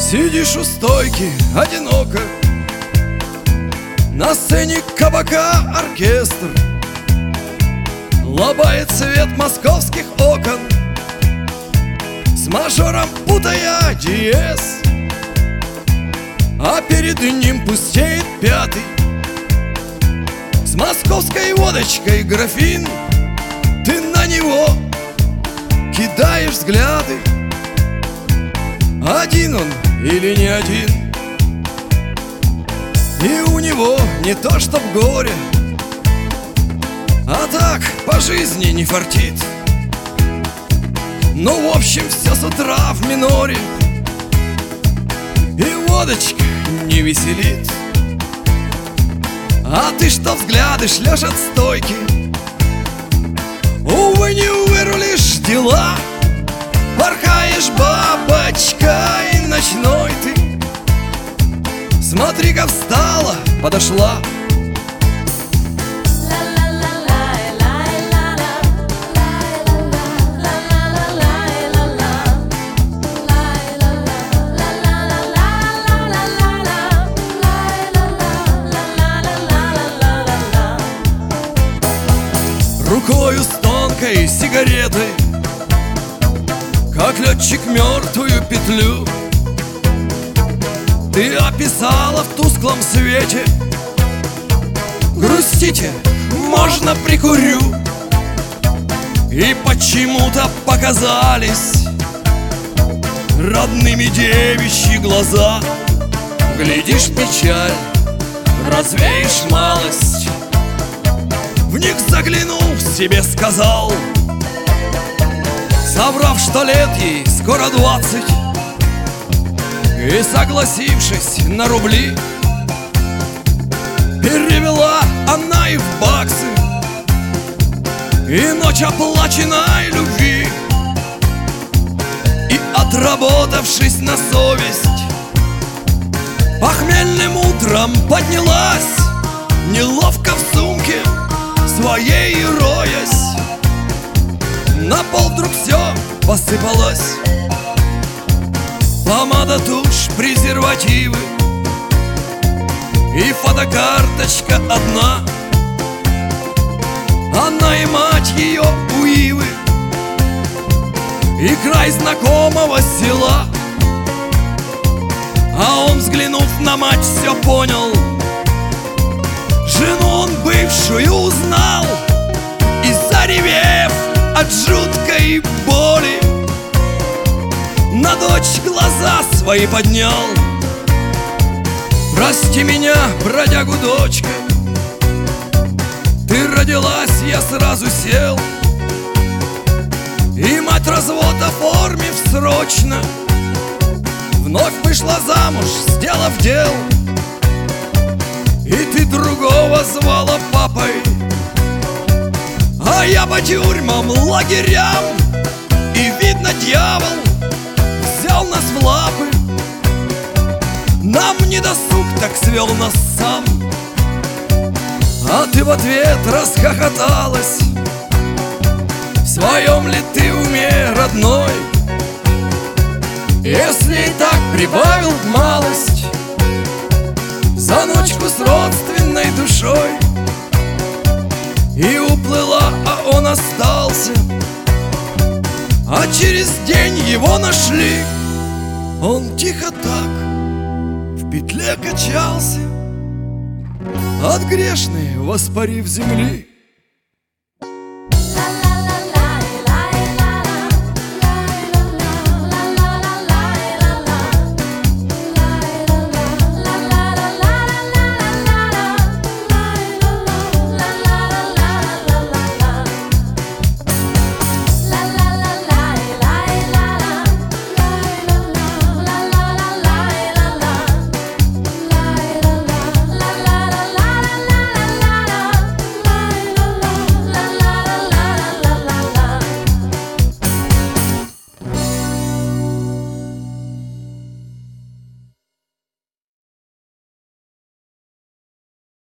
Сидишь у стойки одиноко, на сцене кабака оркестр, лобает свет московских окон, с мажором путая диез. А перед ним пустеет пятый, с московской водочкой графин. Ты на него кидаешь взгляды, один он или не один. И у него не то чтоб горе, а так по жизни не фартит. Ну, в общем, все с утра в миноре, и водочка не веселит. А ты что взгляды шлешь от стойки? Увы, не вырулишь дела, порхаешь, бабочка, и ночной ты. Смотри-ка, встала, подошла. Рукою с тонкой сигаретой, как летчик мертвую петлю, ты описала в тусклом свете. Грустите, можно прикурю. И почему-то показались родными девичьи глаза. Глядишь, печаль, развеешь малость. В них заглянув, себе сказал, соврав, что лет ей скоро 20, и согласившись на рубли, перевела она их в баксы, и ночь оплаченной любви. И отработавшись на совесть, похмельным утром поднялась, неловко в сумке своей роясь. На пол вдруг все посыпалось: помада, тушь, презервативы и фотокарточка одна. Она и мать ее у ивы, и край знакомого села. А он, взглянув на мать, все понял. Жену он бывшую узнал, и, заревев от жуткой боли, на дочь глаза свои поднял. Прости меня, бродягу, дочка, ты родилась, я сразу сел. И мать, развод оформив срочно, вновь вышла замуж, сделав дел. И ты другого звала папой, а я по тюрьмам, лагерям. И, видно, дьявол взял нас в лапы. Нам не досуг, так свел нас сам. А ты в ответ расхохоталась. В своем ли ты уме, родной? Если и так прибавил малость за ночку с родственной душой, и уплыла, а он остался. А через день его нашли. Он тихо так в петле качался, от грешной воспарив земли.